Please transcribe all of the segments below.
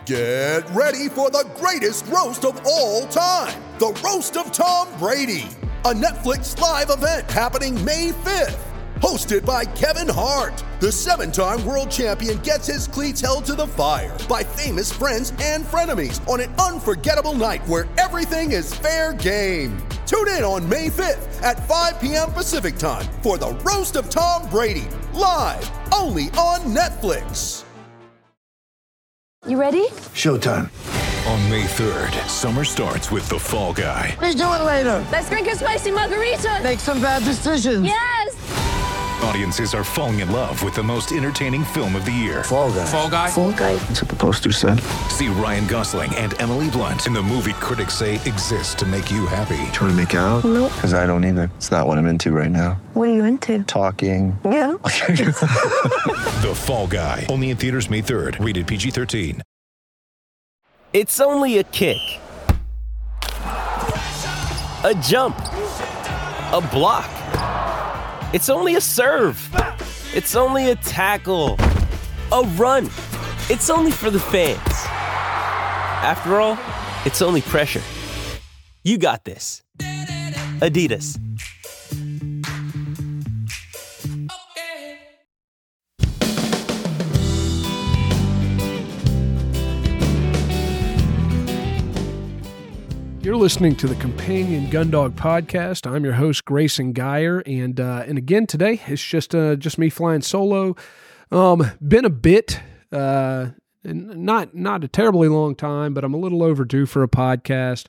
Get ready for the greatest roast of all time, the Roast of Tom Brady, a Netflix live event happening May 5th. Hosted by Kevin Hart, the 7-time world champion gets his cleats held to the fire by famous friends and frenemies on an unforgettable night where everything is fair game. Tune in on May 5th at 5 p.m. Pacific time for the Roast of Tom Brady, live only on Netflix. You ready? Showtime. On May 3rd, summer starts with The Fall Guy. Let's do it later. Let's drink a spicy margarita. Make some bad decisions. Yes! Audiences are falling in love with the most entertaining film of the year. Fall Guy. Fall Guy? Fall Guy. That's what the poster said. See Ryan Gosling and Emily Blunt in the movie critics say exists to make you happy. Trying to make it out? Nope. Because I don't either. It's not what I'm into right now. What are you into? Talking. Yeah. The Fall Guy. Only in theaters May 3rd. Rated PG-13. It's only a kick, a jump, a block. It's only a serve. It's only a tackle, a run. It's only for the fans. After all, it's only pressure. You got this. Adidas. You're listening to the Companion Gundog Podcast. I'm your host, Grayson Geyer, and again today it's just me flying solo. Been a bit, not a terribly long time, but I'm a little overdue for a podcast.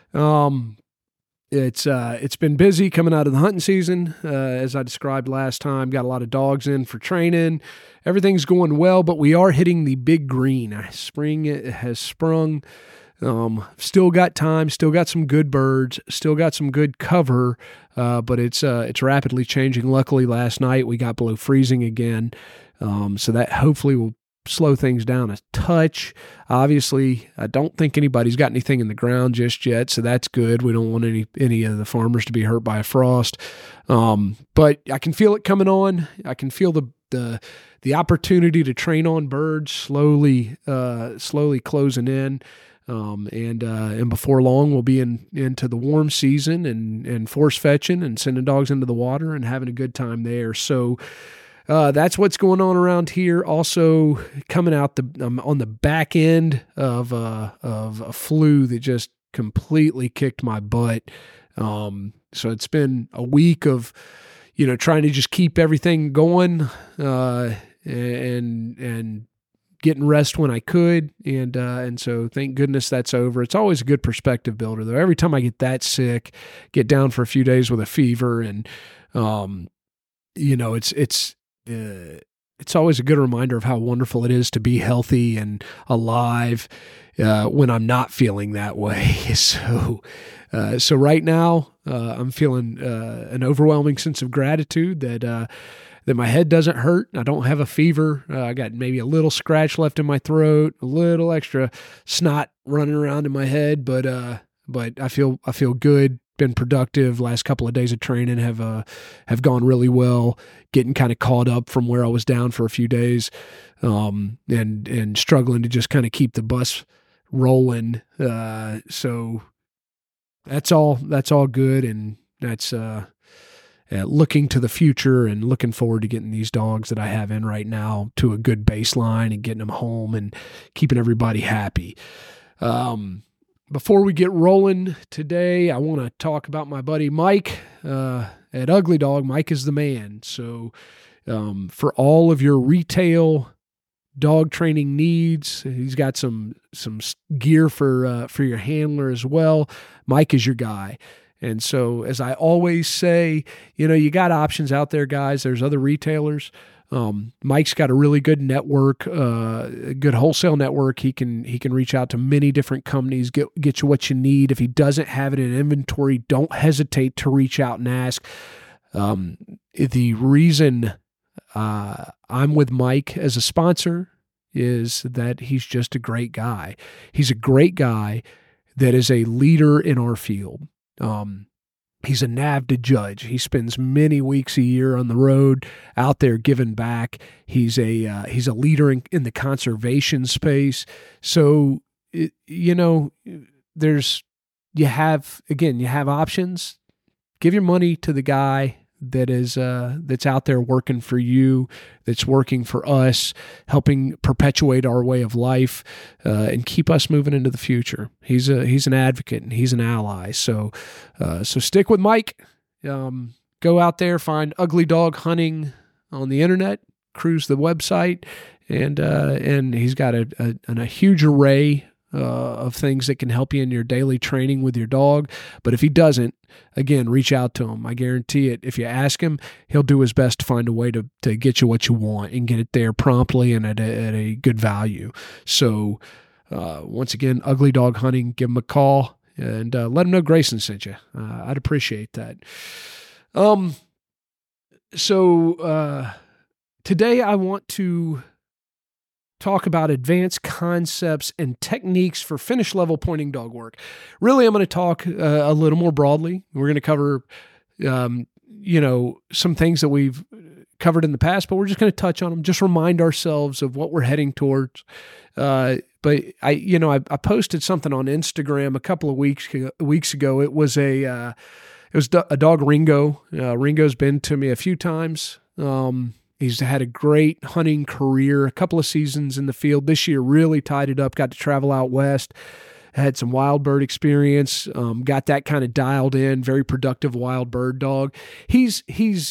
It's been busy coming out of the hunting season, as I described last time. Got a lot of dogs in for training. Everything's going well, but we are hitting the big green. Spring has sprung. Still got time, still got some good birds, still got some good cover, but it's rapidly changing. Luckily, last night we got below freezing again, so that hopefully will slow things down a touch. Obviously, I don't think anybody's got anything in the ground just yet, so that's good. We don't want any of the farmers to be hurt by a frost, but I can feel it coming on. I can feel the opportunity to train on birds slowly closing in. And before long we'll be into the warm season and force fetching and sending dogs into the water and having a good time there. So, that's what's going on around here. Also coming out on the back end of a flu that just completely kicked my butt. So it's been a week of, trying to just keep everything going, and getting rest when I could, and so thank goodness that's over. It's always a good perspective builder, though. Every time I get that sick, get down for a few days with a fever, and it's always a good reminder of how wonderful it is to be healthy and alive when I'm not feeling that way. So right now I'm feeling an overwhelming sense of gratitude that my head doesn't hurt. I don't have a fever. I got maybe a little scratch left in my throat, a little extra snot running around in my head, but I feel good. Been productive. Last couple of days of training have gone really well. Getting kind of caught up from where I was down for a few days, and struggling to just kind of keep the bus rolling. So that's all good, and that's looking to the future and looking forward to getting these dogs that I have in right now to a good baseline and getting them home and keeping everybody happy. Before we get rolling today, I want to talk about my buddy Mike at Ugly Dog. Mike is the man. So for all of your retail dog training needs, he's got some gear for your handler as well. Mike is your guy. And so, as I always say, you got options out there, guys. There's other retailers. Mike's got a really good network, a good wholesale network. He can reach out to many different companies, get you what you need. If he doesn't have it in inventory, don't hesitate to reach out and ask. The reason I'm with Mike as a sponsor is that he's just a great guy. He's a great guy that is a leader in our field. He's a NAVTA judge. He spends many weeks a year on the road out there giving back. He's a leader in the conservation space. So, you have options. Give your money to the guy that's out there working for you, that's working for us, helping perpetuate our way of life, and keep us moving into the future. He's an advocate and he's an ally. So stick with Mike. Go out there, find Ugly Dog Hunting on the internet, cruise the website, and he's got a huge array of things that can help you in your daily training with your dog. But if he doesn't, again, reach out to him. I guarantee it. If you ask him, he'll do his best to find a way to get you what you want and get it there promptly and at a good value. So once again, Ugly Dog Hunting, give him a call and let him know Grayson sent you. I'd appreciate that. So today I want to talk about advanced concepts and techniques for finish level pointing dog work. Really, I'm going to talk a little more broadly. We're going to cover, some things that we've covered in the past, but we're just going to touch on them, just remind ourselves of what we're heading towards. But I posted something on Instagram a couple of weeks ago. It was a dog, Ringo. Ringo's been to me a few times. He's had a great hunting career, a couple of seasons in the field. This year really tied it up, got to travel out west, had some wild bird experience, got that kind of dialed in, very productive wild bird dog. He's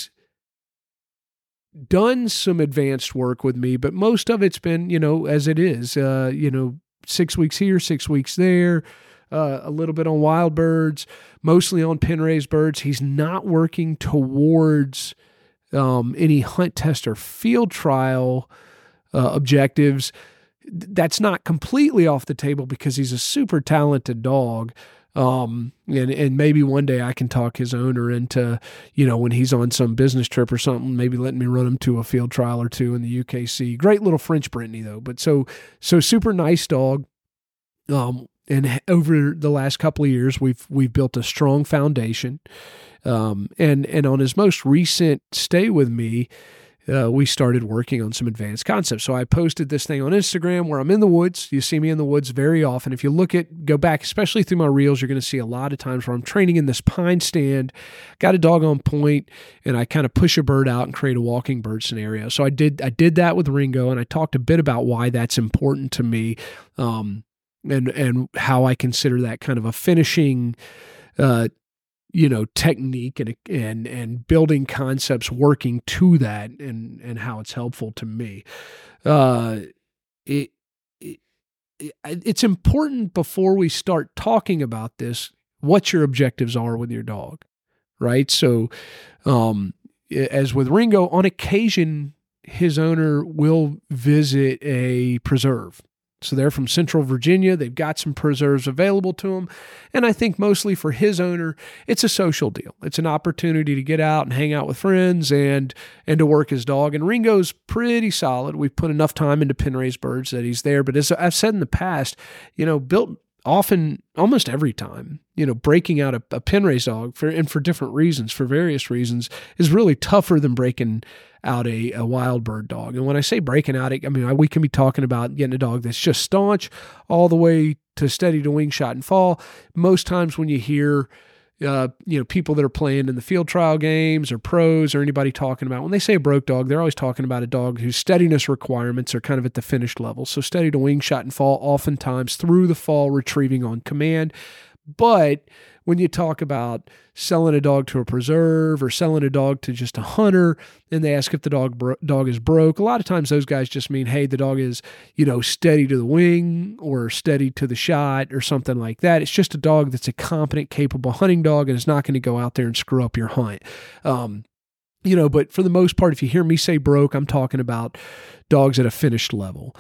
done some advanced work with me, but most of it's been, as it is, 6 weeks here, 6 weeks there, a little bit on wild birds, mostly on pen raised birds. He's not working towards any hunt test or field trial objectives. That's not completely off the table because he's a super talented dog. And maybe one day I can talk his owner into, when he's on some business trip or something, maybe letting me run him to a field trial or two in the UKC. Great little French Brittany though, but so super nice dog. And over the last couple of years, we've built a strong foundation. And on his most recent stay with me, we started working on some advanced concepts. So I posted this thing on Instagram where I'm in the woods. You see me in the woods very often. If you go back, especially through my reels, you're going to see a lot of times where I'm training in this pine stand, got a dog on point, and I kind of push a bird out and create a walking bird scenario. So I did that with Ringo, and I talked a bit about why that's important to me, and how I consider that kind of a finishing technique and building concepts working to that and how it's helpful to me. It's important before we start talking about this, what your objectives are with your dog, right? So, as with Ringo, on occasion, his owner will visit a preserve. So they're from Central Virginia. They've got some preserves available to them. And I think mostly for his owner, it's a social deal. It's an opportunity to get out and hang out with friends and to work his dog. And Ringo's pretty solid. We've put enough time into pen raised birds that he's there. But as I've said in the past, built often, almost every time, breaking out a pen raised dog for different reasons, for various reasons, is really tougher than breaking out a wild bird dog. And when I say breaking out, we can be talking about getting a dog that's just staunch all the way to steady to wing, shot, and fall. Most times when you hear, people that are playing in the field trial games or pros or anybody talking about, when they say a broke dog, they're always talking about a dog whose steadiness requirements are kind of at the finished level. So steady to wing, shot, and fall, oftentimes through the fall, retrieving on command. But when you talk about selling a dog to a preserve or selling a dog to just a hunter, and they ask if the dog is broke, a lot of times those guys just mean, hey, the dog is, steady to the wing or steady to the shot or something like that. It's just a dog that's a competent, capable hunting dog and is not going to go out there and screw up your hunt. But for the most part, if you hear me say broke, I'm talking about dogs at a finished level.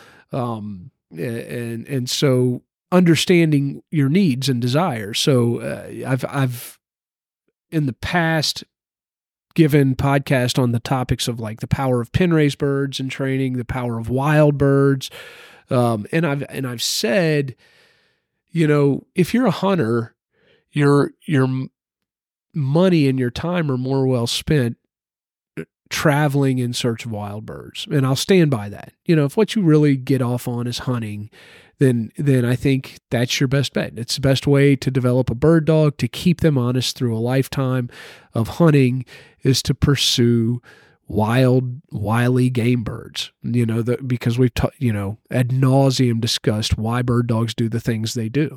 And so understanding your needs and desires. So I've in the past given podcasts on the topics of like the power of pen raised birds and training, the power of wild birds, and I've said, if you're a hunter, you're money and your time are more well spent traveling in search of wild birds. And I'll stand by that. If what you really get off on is hunting, then I think that's your best bet. It's the best way to develop a bird dog, to keep them honest through a lifetime of hunting, is to pursue wily game birds, because we've ad nauseum discussed why bird dogs do the things they do.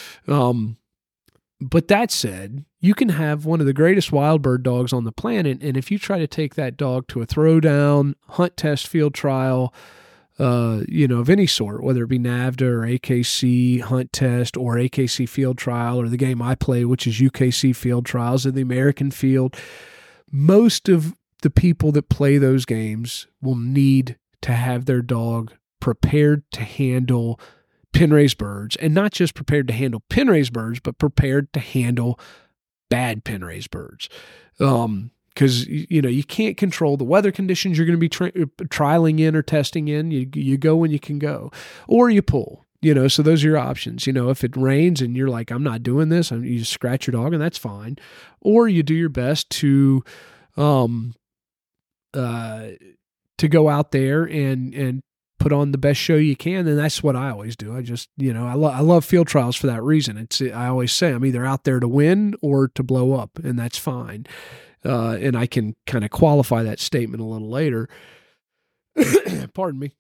But that said, you can have one of the greatest wild bird dogs on the planet, and if you try to take that dog to a throwdown, hunt test, field trial, of any sort, whether it be NAVDA or AKC hunt test or AKC field trial or the game I play, which is UKC field trials in the American field, most of the people that play those games will need to have their dog prepared to handle pen-raised birds, and not just prepared to handle pen-raised birds, but prepared to handle bad pen-raised birds. Because, you can't control the weather conditions you're going to be trialing in or testing in. You go when you can go, or you pull, so those are your options. If it rains and you're like, I'm not doing this, you just scratch your dog, and that's fine. Or you do your best to go out there and put on the best show you can. And that's what I always do. I just, I love field trials for that reason. I always say I'm either out there to win or to blow up, and that's fine. And I can kind of qualify that statement a little later. Pardon me.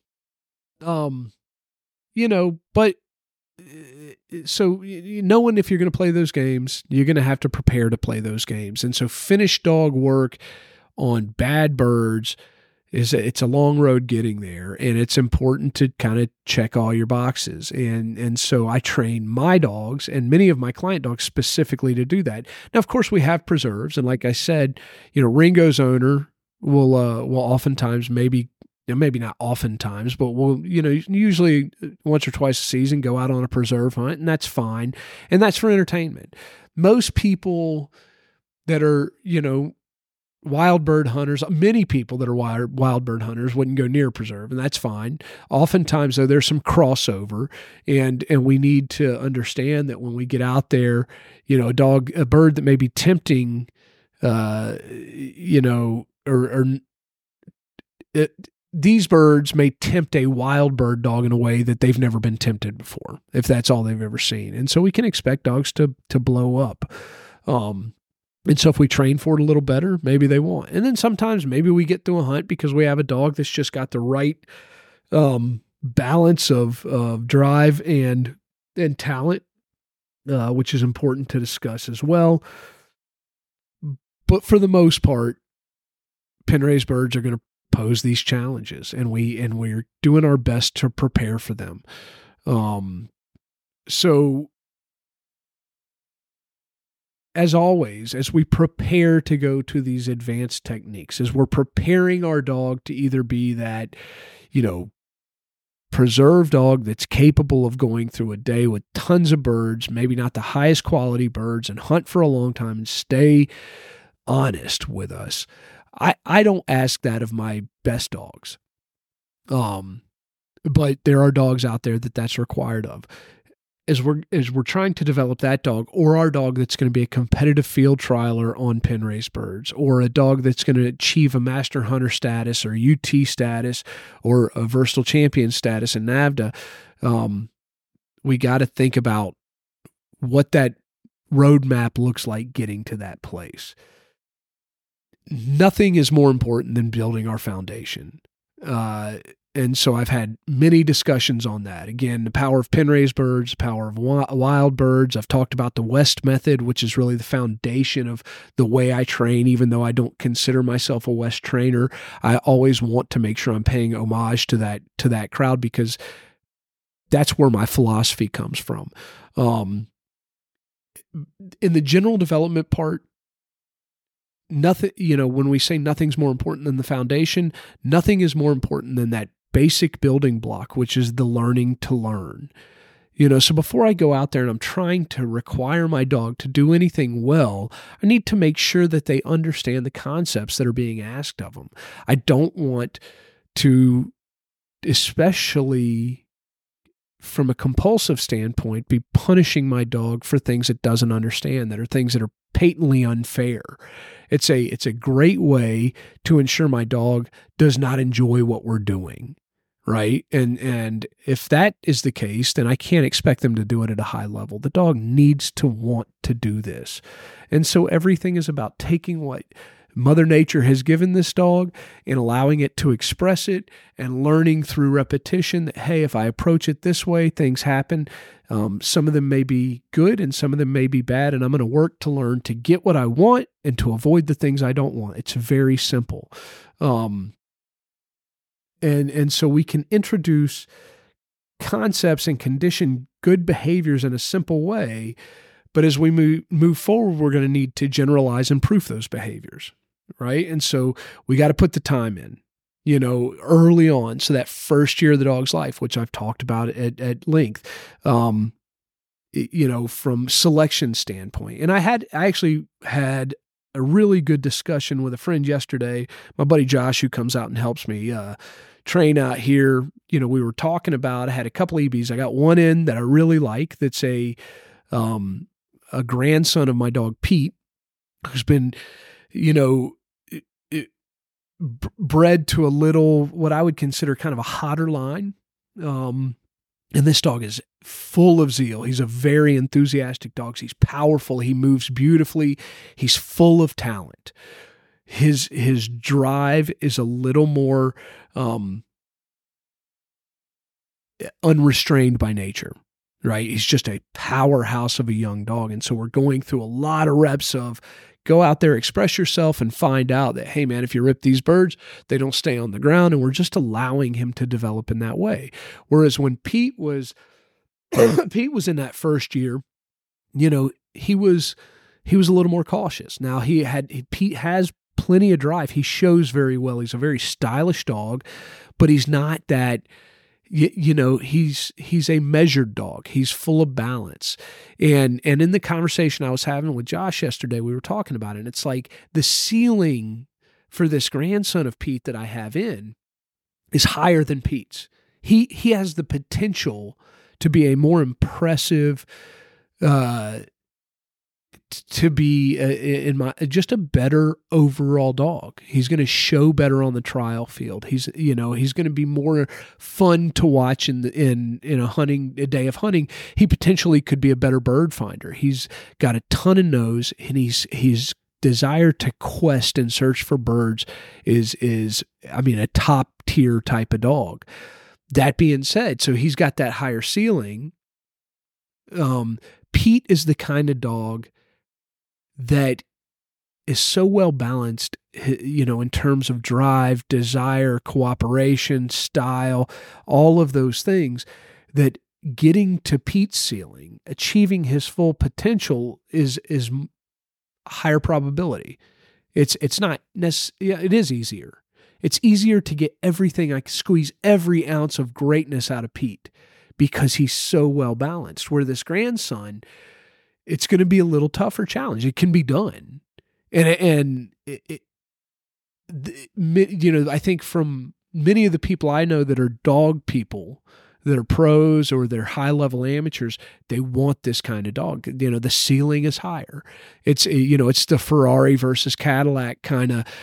But so knowing if you're going to play those games, you're going to have to prepare to play those games. And so finished dog work on bad birds it's a long road getting there, and it's important to kind of check all your boxes. And so I train my dogs and many of my client dogs specifically to do that. Now, of course, we have preserves, and like I said, Ringo's owner will oftentimes, maybe not oftentimes, but will usually once or twice a season go out on a preserve hunt, and that's fine, and that's for entertainment. Most people that are wild bird hunters, many people that are wild bird hunters wouldn't go near preserve, and that's fine. Oftentimes, though, there's some crossover, and we need to understand that when we get out there, a bird that may be tempting, these birds may tempt a wild bird dog in a way that they've never been tempted before, if that's all they've ever seen. And so we can expect dogs to blow up. And so if we train for it a little better, maybe they won't. And then sometimes maybe we get through a hunt because we have a dog that's just got the right balance of drive and talent, which is important to discuss as well. But for the most part, pen-raised birds are going to pose these challenges, and we're doing our best to prepare for them. So as always, as we prepare to go to these advanced techniques, as we're preparing our dog to either be that, preserve dog that's capable of going through a day with tons of birds, maybe not the highest quality birds, and hunt for a long time and stay honest with us. I don't ask that of my best dogs. But there are dogs out there that's required of. As we're trying to develop that dog, or our dog that's going to be a competitive field trialer on pen-raised birds, or a dog that's going to achieve a master hunter status or UT status or a versatile champion status in NAVDA, we got to think about what that roadmap looks like getting to that place. Nothing is more important than building our foundation. And so I've had many discussions on that. Again, the power of pen-raised birds, the power of wild birds. I've talked about the West method, which is really the foundation of the way I train. Even though I don't consider myself a West trainer, I always want to make sure I'm paying homage to that crowd, because that's where my philosophy comes from. In the general development part, nothing, when we say nothing's more important than the foundation, nothing is more important than that basic building block, which is the learning to learn. So before I go out there and I'm trying to require my dog to do anything well, I need to make sure that they understand the concepts that are being asked of them. I don't want to, especially from a compulsive standpoint, be punishing my dog for things it doesn't understand, that are things that are patently unfair. It's a great way to ensure my dog does not enjoy what we're doing, right? And if that is the case, then I can't expect them to do it at a high level. The dog needs to want to do this. And so everything is about taking what Mother Nature has given this dog and allowing it to express it and learning through repetition that, hey, if I approach it this way, things happen. Some of them may be good and some of them may be bad, and I'm going to work to learn to get what I want and to avoid the things I don't want. It's very simple. And so we can introduce concepts and condition good behaviors in a simple way, but as we move forward, we're going to need to generalize and proof those behaviors, right? And so we got to put the time in, early on. So that first year of the dog's life, which I've talked about at length, from selection standpoint. And I actually had a really good discussion with a friend yesterday, my buddy Josh, who comes out and helps me train out here. We were talking about, I had a couple EBs. I got one in that I really like. That's a grandson of my dog, Pete, who's been, bred to a little, what I would consider kind of a hotter line. And this dog is full of zeal. He's a very enthusiastic dog. He's powerful. He moves beautifully. He's full of talent. His drive is a little more unrestrained by nature, right? He's just a powerhouse of a young dog. And so we're going through a lot of reps of go out there, express yourself, and find out that, hey, man, if you rip these birds, they don't stay on the ground. And we're just allowing him to develop in that way. Whereas when Pete was in that first year, he was a little more cautious. Now Pete has plenty of drive. He shows very well. He's a very stylish dog, but he's not that, he's a measured dog. He's full of balance. And in the conversation I was having with Josh yesterday, we were talking about it. And it's like the ceiling for this grandson of Pete that I have in is higher than Pete's. He has the potential to be a more impressive, to be just a better overall dog. He's going to show better on the trial field. He's going to be more fun to watch in a day of hunting. He potentially could be a better bird finder. He's got a ton of nose, and he's desire to quest and search for birds is a top tier type of dog. That being said, so he's got that higher ceiling. Pete is the kind of dog that is so well balanced, in terms of drive, desire, cooperation, style, all of those things, that getting to Pete's ceiling, achieving his full potential is higher probability. It's not necessarily, it is easier. It's easier to get everything. I can squeeze every ounce of greatness out of Pete because he's so well balanced. Where this grandson, it's going to be a little tougher challenge. It can be done. And I think from many of the people I know that are dog people, that are pros or they're high level amateurs, they want this kind of dog. The ceiling is higher. It's the Ferrari versus Cadillac kind of,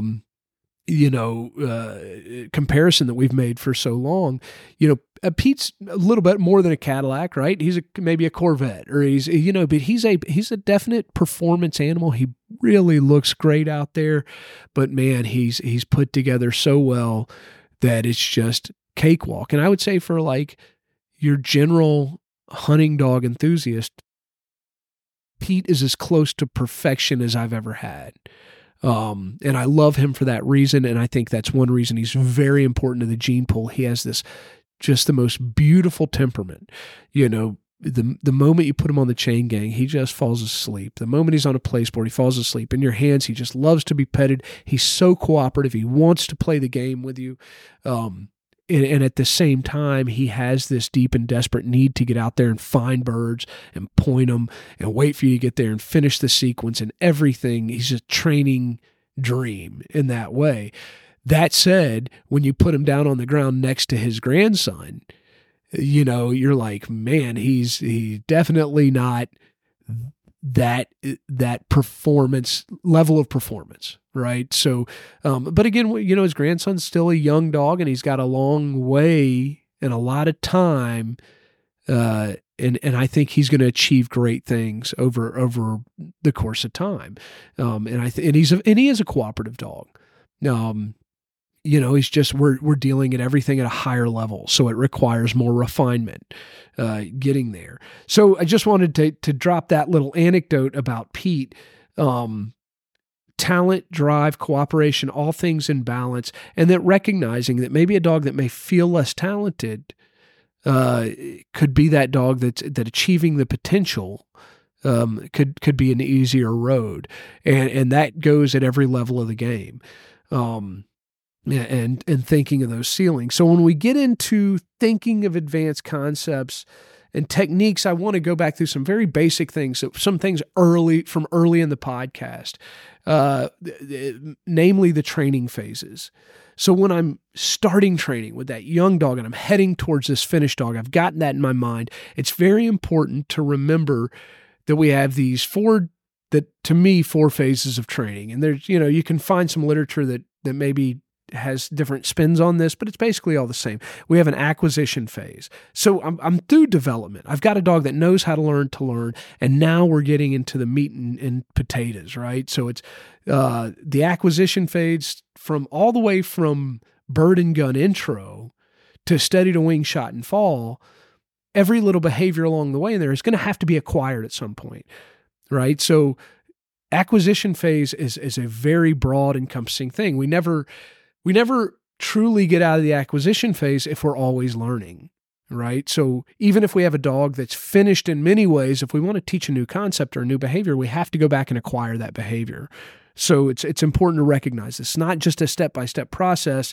comparison that we've made for so long. Pete's a little bit more than a Cadillac, right? He's maybe a Corvette, or but he's a definite performance animal. He really looks great out there, but man, he's put together so well that it's just cakewalk. And I would say for like your general hunting dog enthusiast, Pete is as close to perfection as I've ever had. And I love him for that reason. And I think that's one reason he's very important to the gene pool. He has just the most beautiful temperament. The moment you put him on the chain gang, he just falls asleep. The moment he's on a place board, he falls asleep. In your hands, he just loves to be petted. He's so cooperative. He wants to play the game with you. And at the same time, he has this deep and desperate need to get out there and find birds and point them and wait for you to get there and finish the sequence and everything. He's a training dream in that way. That said, when you put him down on the ground next to his grandson, you're like, man, he's definitely not that performance level of performance, right? So, but again, his grandson's still a young dog, and he's got a long way and a lot of time, and I think he's going to achieve great things over the course of time. And he is a cooperative dog. He's just, we're dealing at everything at a higher level. So it requires more refinement, getting there. So I just wanted to drop that little anecdote about Pete. Talent, drive, cooperation, all things in balance. And that recognizing that maybe a dog that may feel less talented, could be that dog that achieving the potential, could be an easier road. And that goes at every level of the game. And thinking of those ceilings. So when we get into thinking of advanced concepts and techniques, I want to go back through some very basic things, some things early in the podcast, namely the training phases. So when I'm starting training with that young dog and I'm heading towards this finished dog, I've gotten that in my mind. It's very important to remember that we have these four phases of training. And there's, you can find some literature that maybe has different spins on this, but it's basically all the same. We have an acquisition phase. So I'm through development. I've got a dog that knows how to learn, and now we're getting into the meat and potatoes, right? So it's the acquisition phase all the way from bird and gun intro to steady to wing, shot, and fall. Every little behavior along the way in there is going to have to be acquired at some point, right? So acquisition phase is a very broad encompassing thing. We never truly get out of the acquisition phase if we're always learning, right? So even if we have a dog that's finished in many ways, if we want to teach a new concept or a new behavior, we have to go back and acquire that behavior. So it's important to recognize this. It's not just a step-by-step process,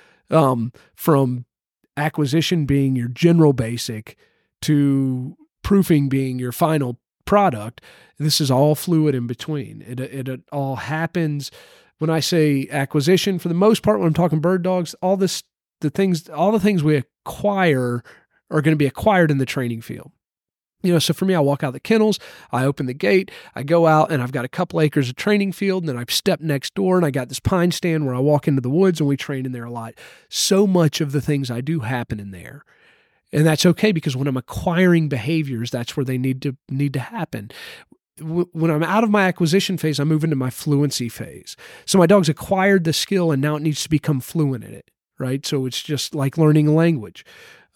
from acquisition being your general basic to proofing being your final product. This is all fluid in between. It all happens. When I say acquisition, for the most part, when I'm talking bird dogs, all the things we acquire are going to be acquired in the training field. So for me, I walk out the kennels, I open the gate, I go out, and I've got a couple acres of training field, and then I step next door, and I got this pine stand where I walk into the woods, and we train in there a lot. So much of the things I do happen in there. And that's okay, because when I'm acquiring behaviors, that's where they need to happen. When I'm out of my acquisition phase, I move into my fluency phase. So my dog's acquired the skill, and now it needs to become fluent in it, right? So it's just like learning a language.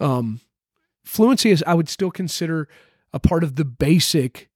Fluency I would still consider a part of the basic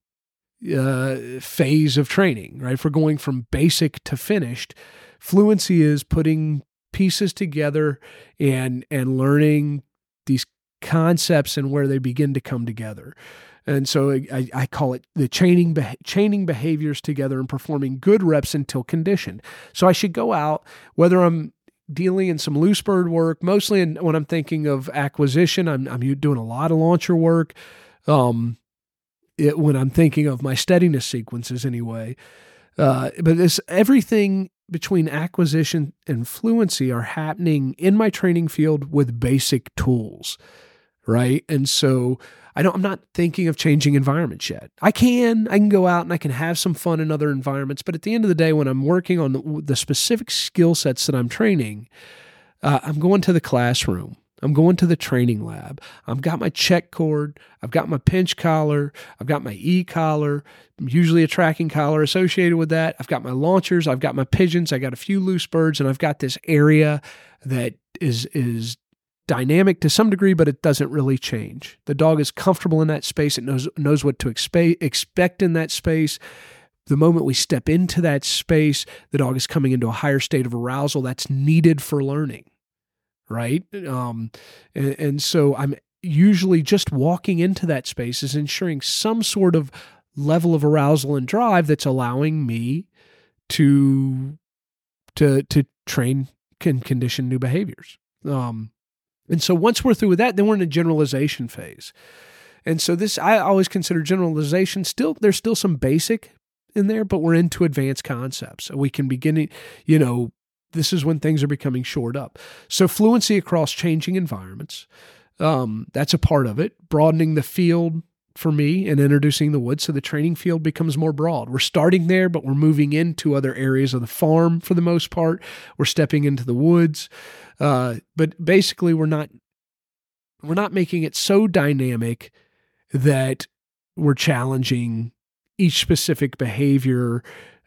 phase of training, right? If we're going from basic to finished, fluency is putting pieces together and learning these concepts and where they begin to come together. And so I call it the chaining behaviors together and performing good reps until conditioned. So I should go out, whether I'm dealing in some loose bird work, mostly when I'm thinking of acquisition, I'm doing a lot of launcher work. When I'm thinking of my steadiness sequences anyway. But everything between acquisition and fluency are happening in my training field with basic tools, right? And so I'm not thinking of changing environments yet. I can go out and I can have some fun in other environments, but at the end of the day, when I'm working on the specific skill sets that I'm training, I'm going to the classroom. I'm going to the training lab. I've got my check cord. I've got my pinch collar. I've got my e-collar, usually a tracking collar associated with that. I've got my launchers. I've got my pigeons. I got a few loose birds, and I've got this area that is dynamic to some degree, but it doesn't really change. The dog is comfortable in that space. It knows what to expect in that space. The moment we step into that space, the dog is coming into a higher state of arousal that's needed for learning. Right? And so I'm usually just walking into that space is ensuring some sort of level of arousal and drive that's allowing me to train and condition new behaviors. And so once we're through with that, then we're in a generalization phase. And so I always consider generalization there's still some basic in there, but we're into advanced concepts. So we can begin, this is when things are becoming shored up. So fluency across changing environments, That's a part of it. Broadening the field for me and introducing the woods so the training field becomes more broad. We're starting there, but we're moving into other areas of the farm for the most part. We're stepping into the woods. But basically we're not making it so dynamic that we're challenging each specific behavior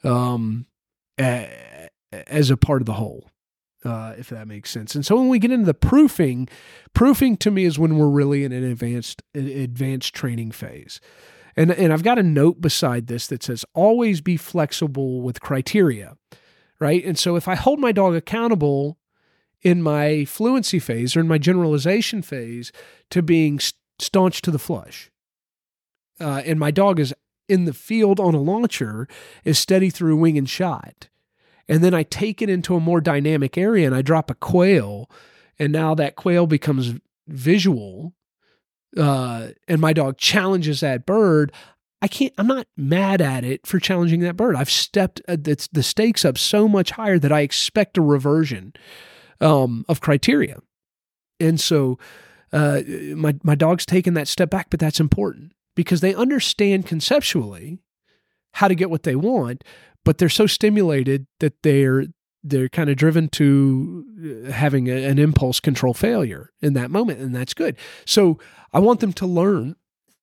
as a part of the whole, if that makes sense. And so when we get into the proofing to me is when we're really in an advanced training phase. And I've got a note beside this that says, always be flexible with criteria, right? And so if I hold my dog accountable in my fluency phase or in my generalization phase to being staunch to the flush, and my dog is in the field on a launcher, is steady through wing and shot, and then I take it into a more dynamic area and I drop a quail, and now that quail becomes visual, and my dog challenges that bird, I'm not mad at it for challenging that bird. I've stepped the stakes up so much higher that I expect a reversion of criteria. And so my dog's taken that step back, but that's important because they understand conceptually how to get what they want, but they're so stimulated that they're kind of driven to having an impulse control failure in that moment, and that's good. So I want them to learn,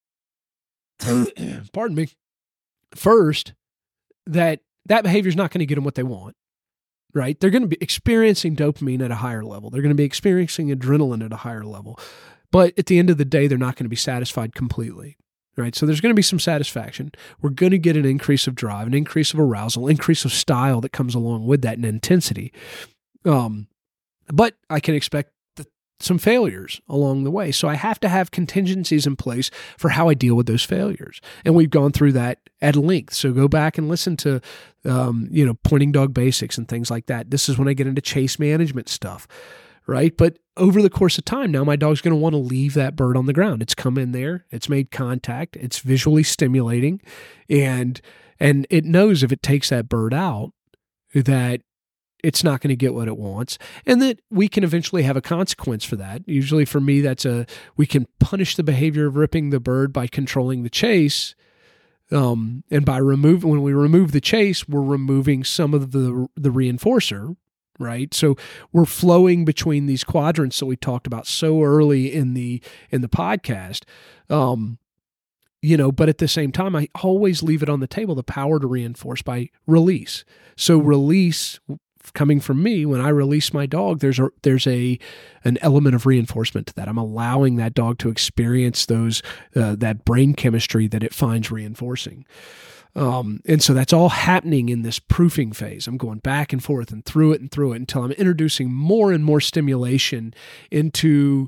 pardon me, first, that behavior is not going to get them what they want, right? They're going to be experiencing dopamine at a higher level. They're going to be experiencing adrenaline at a higher level. But at the end of the day, they're not going to be satisfied completely, right? So there's going to be some satisfaction. We're going to get an increase of drive, an increase of arousal, increase of style that comes along with that and intensity. But I can expect some failures along the way. So I have to have contingencies in place for how I deal with those failures. And we've gone through that at length. So go back and listen to, pointing dog basics and things like that. This is when I get into chase management stuff, right? But over the course of time, now my dog's going to want to leave that bird on the ground. It's come in there, it's made contact, it's visually stimulating, and it knows if it takes that bird out that it's not going to get what it wants, and that we can eventually have a consequence for that. Usually for me, we can punish the behavior of ripping the bird by controlling the chase. And when we remove the chase, we're removing some of the reinforcer, right? So we're flowing between these quadrants that we talked about so early in the podcast. But at the same time, I always leave it on the table, the power to reinforce by release. So release, coming from me, when I release my dog, there's an element of reinforcement to that. I'm allowing that dog to experience that brain chemistry that it finds reinforcing. And so that's all happening in this proofing phase. I'm going back and forth and through it until I'm introducing more and more stimulation into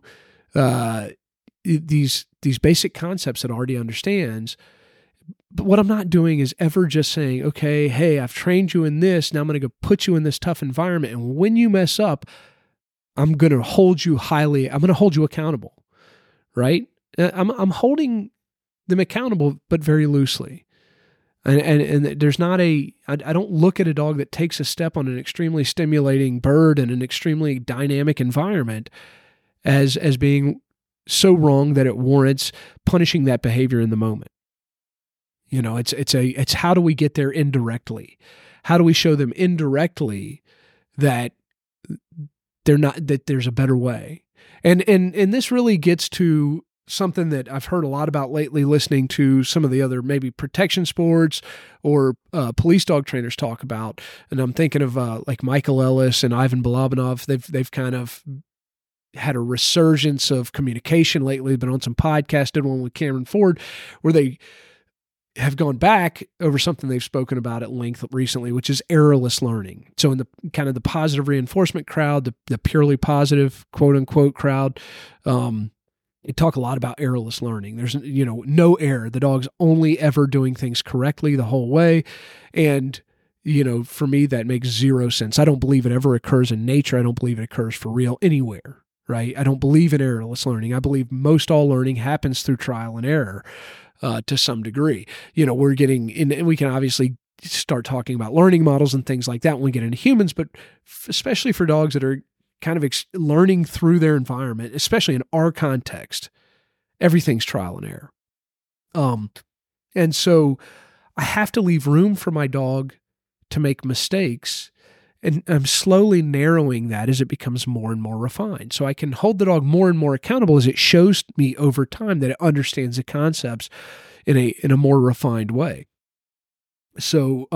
these basic concepts that it already understands. But what I'm not doing is ever just saying, okay, hey, I've trained you in this. Now I'm going to go put you in this tough environment. And when you mess up, I'm going to hold you accountable, right? I'm holding them accountable, but very loosely. And there's not I don't look at a dog that takes a step on an extremely stimulating bird in an extremely dynamic environment as being so wrong that it warrants punishing that behavior in the moment. It's how do we get there indirectly? How do we show them indirectly that there's a better way? And this really gets to something that I've heard a lot about lately, listening to some of the other maybe protection sports or police dog trainers talk about. And I'm thinking of like Michael Ellis and Ivan Balabanov. They've kind of had a resurgence of communication lately, been on some podcasts, did one with Cameron Ford, where they have gone back over something they've spoken about at length recently, which is errorless learning. So in the kind of the positive reinforcement crowd, the purely positive quote unquote crowd, they talk a lot about errorless learning. There's, no error. The dog's only ever doing things correctly the whole way. And, for me, that makes zero sense. I don't believe it ever occurs in nature. I don't believe it occurs for real anywhere, right? I don't believe in errorless learning. I believe most all learning happens through trial and error. To some degree, we're getting in, and we can obviously start talking about learning models and things like that when we get into humans, but especially for dogs that are kind of learning through their environment, especially in our context, everything's trial and error. And so I have to leave room for my dog to make mistakes. And I'm slowly narrowing that as it becomes more and more refined. So I can hold the dog more and more accountable as it shows me over time that it understands the concepts in a more refined way. So,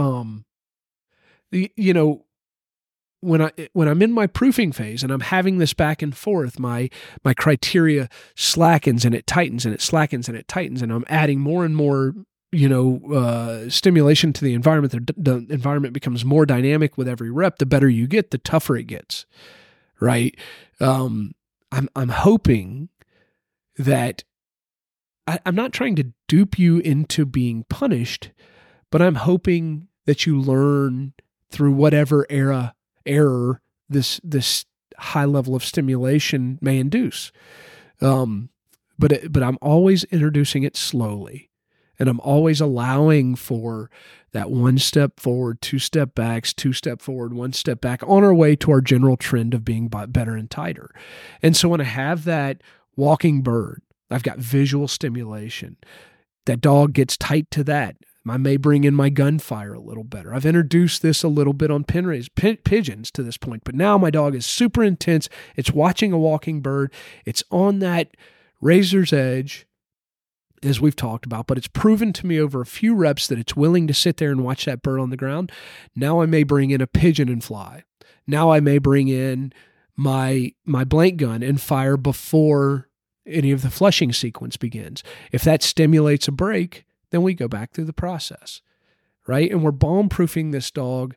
when I'm in my proofing phase and I'm having this back and forth, my criteria slackens and it tightens and it slackens and it tightens, and I'm adding more and more, stimulation to the environment. The environment becomes more dynamic with every rep. The better you get, the tougher it gets, right? I'm hoping that I'm not trying to dupe you into being punished, but I'm hoping that you learn through whatever error this high level of stimulation may induce. But I'm always introducing it slowly, and I'm always allowing for that 1 step forward, 2 step backs, 2 step forward, 1 step back on our way to our general trend of being better and tighter. And so when I have that walking bird, I've got visual stimulation. That dog gets tight to that. I may bring in my gunfire a little better. I've introduced this a little bit on pigeons to this point, but now my dog is super intense. It's watching a walking bird. It's on that razor's edge, as we've talked about, but it's proven to me over a few reps that it's willing to sit there and watch that bird on the ground. Now I may bring in a pigeon and fly. Now I may bring in my blank gun and fire before any of the flushing sequence begins. If that stimulates a break, then we go back through the process, right? And we're bomb-proofing this dog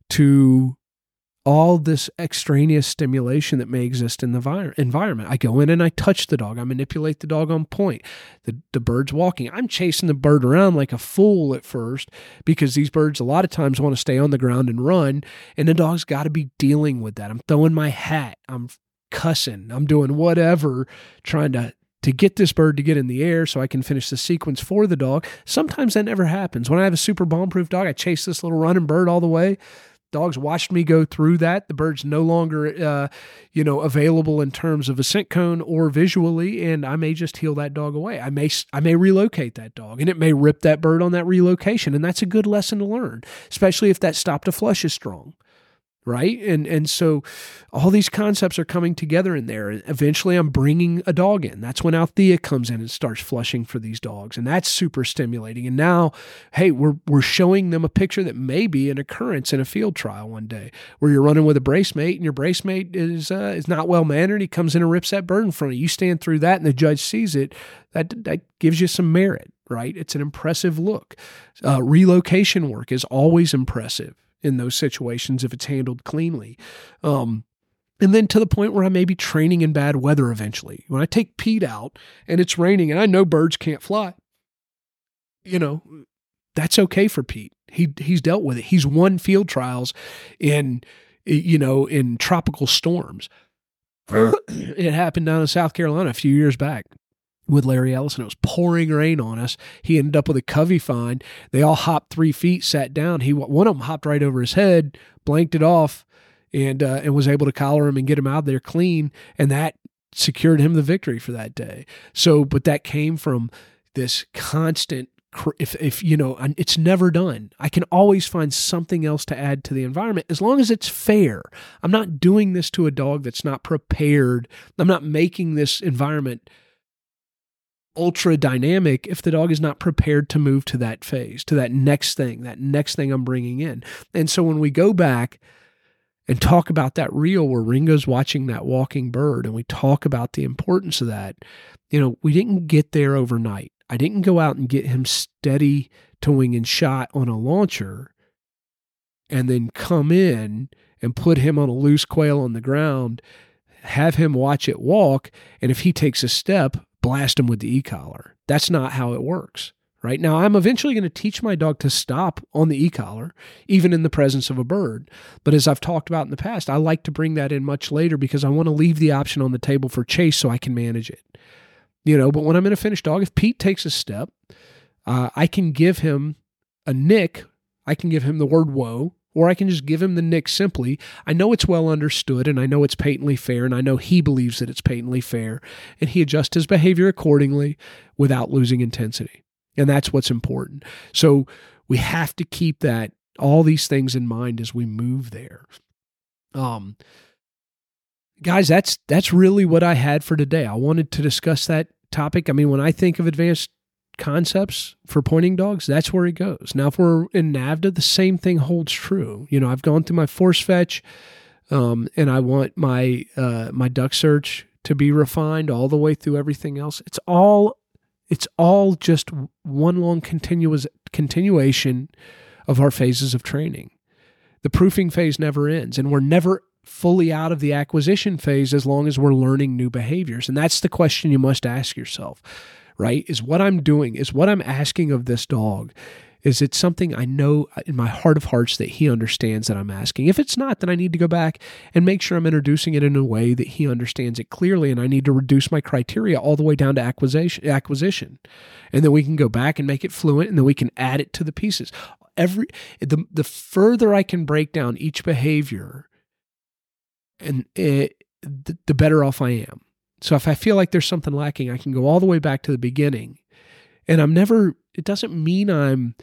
to all this extraneous stimulation that may exist in the environment. I go in and I touch the dog. I manipulate the dog on point. The bird's walking. I'm chasing the bird around like a fool at first because these birds a lot of times want to stay on the ground and run, and the dog's got to be dealing with that. I'm throwing my hat. I'm cussing. I'm doing whatever, trying to get this bird to get in the air so I can finish the sequence for the dog. Sometimes that never happens. When I have a super bomb-proof dog, I chase this little running bird all the way. Dog's watched me go through that. The bird's no longer, available in terms of a scent cone or visually, and I may just heel that dog away. I may relocate that dog, and it may rip that bird on that relocation, and that's a good lesson to learn, especially if that stop to flush is strong. Right? And so all these concepts are coming together in there. And eventually I'm bringing a dog in. That's when Althea comes in and starts flushing for these dogs. And that's super stimulating. And now, hey, we're showing them a picture that may be an occurrence in a field trial one day where you're running with a brace mate and your brace mate is not well mannered. He comes in and rips that bird in front of you. You stand through that and the judge sees it. That gives you some merit, right? It's an impressive look. Relocation work is always impressive in those situations if it's handled cleanly. And then to the point where I may be training in bad weather eventually. When I take Pete out and it's raining and I know birds can't fly, that's okay for Pete. He's dealt with it. He's won field trials in tropical storms. It happened down in South Carolina a few years back with Larry Ellison. It was pouring rain on us. He ended up with a covey find. They all hopped 3 feet, sat down. One of them hopped right over his head, blanked it off, and was able to collar him and get him out there clean. And that secured him the victory for that day. So, but that came from this constant, it's never done. I can always find something else to add to the environment as long as it's fair. I'm not doing this to a dog that's not prepared. I'm not making this environment ultra dynamic if the dog is not prepared to move to that phase, to that next thing I'm bringing in. And so when we go back and talk about that reel where Ringo's watching that walking bird and we talk about the importance of that, we didn't get there overnight. I didn't go out and get him steady to wing and shot on a launcher and then come in and put him on a loose quail on the ground, have him watch it walk, and if he takes a step, blast him with the e-collar. That's not how it works, right? Now, I'm eventually going to teach my dog to stop on the e-collar, even in the presence of a bird. But as I've talked about in the past, I like to bring that in much later because I want to leave the option on the table for chase so I can manage it. But when I'm in a finished dog, if Pete takes a step, I can give him a nick. I can give him the word whoa, Or I can just give him the nick simply. I know it's well understood, and I know it's patently fair, and I know he believes that it's patently fair, and he adjusts his behavior accordingly without losing intensity. And that's what's important. So we have to keep all these things in mind as we move there. Guys, that's really what I had for today. I wanted to discuss that topic. I mean, when I think of advanced concepts for pointing dogs, that's where it goes. Now, if we're in NAVHDA, the same thing holds true. I've gone through my force fetch, and I want my duck search to be refined all the way through everything else. It's all just one long continuation of our phases of training. The proofing phase never ends, and we're never fully out of the acquisition phase as long as we're learning new behaviors. And that's the question you must ask yourself, right? Is what I'm doing, is what I'm asking of this dog, is it something I know in my heart of hearts that he understands that I'm asking? If it's not, then I need to go back and make sure I'm introducing it in a way that he understands it clearly, and I need to reduce my criteria all the way down to acquisition. And then we can go back and make it fluent, and then we can add it to the pieces. The further I can break down each behavior, and the better off I am. So if I feel like there's something lacking, I can go all the way back to the beginning. And it doesn't mean I'm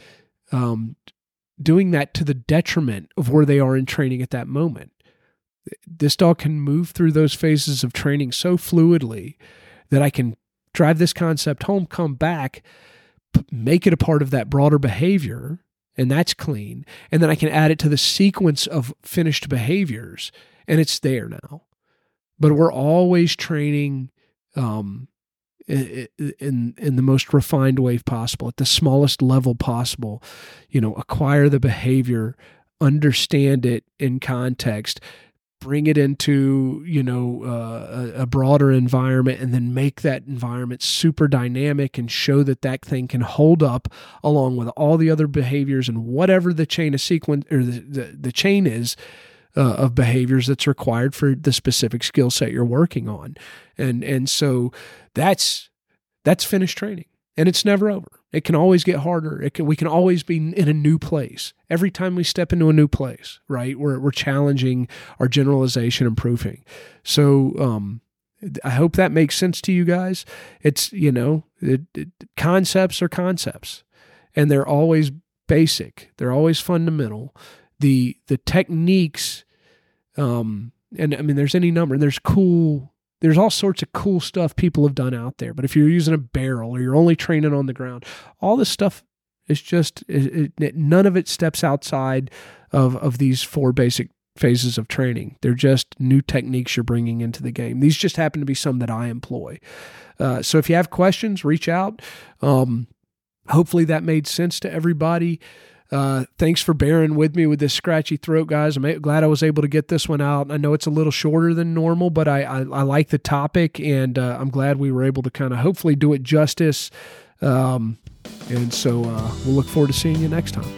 doing that to the detriment of where they are in training at that moment. This dog can move through those phases of training so fluidly that I can drive this concept home, come back, make it a part of that broader behavior, and that's clean. And then I can add it to the sequence of finished behaviors, and it's there now. But we're always training in the most refined way possible, at the smallest level possible. Acquire the behavior, understand it in context, bring it into a broader environment, and then make that environment super dynamic and show that thing can hold up along with all the other behaviors and whatever the chain of sequence or the chain is of behaviors that's required for the specific skill set you're working on. And so that's finished training, and it's never over. It can always get harder. We can always be in a new place. Every time we step into a new place, right? We're challenging our generalization and proofing. So I hope that makes sense to you guys. It's, concepts are concepts, and they're always basic. They're always fundamental. The techniques, and I mean, there's any number. There's all sorts of cool stuff people have done out there. But if you're using a barrel or you're only training on the ground, all this stuff is just, none of it steps outside of these 4 basic phases of training. They're just new techniques you're bringing into the game. These just happen to be some that I employ. So if you have questions, reach out. Hopefully that made sense to everybody. Thanks for bearing with me with this scratchy throat, guys. I'm glad I was able to get this one out. I know it's a little shorter than normal, but I like the topic, and I'm glad we were able to kind of hopefully do it justice. And so we'll look forward to seeing you next time.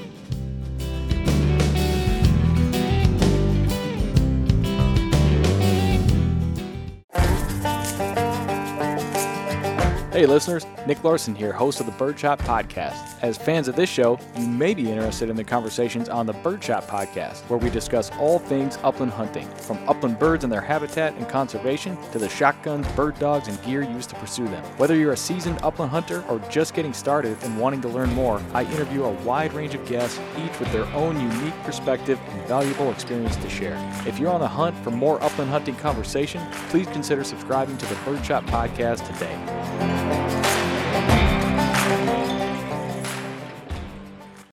Hey listeners, Nick Larson here, host of the Birdshot Podcast. As fans of this show, you may be interested in the conversations on the Birdshot Podcast, where we discuss all things upland hunting, from upland birds and their habitat and conservation, to the shotguns, bird dogs, and gear used to pursue them. Whether you're a seasoned upland hunter or just getting started and wanting to learn more, I interview a wide range of guests, each with their own unique perspective and valuable experience to share. If you're on the hunt for more upland hunting conversation, please consider subscribing to the Birdshot Podcast today.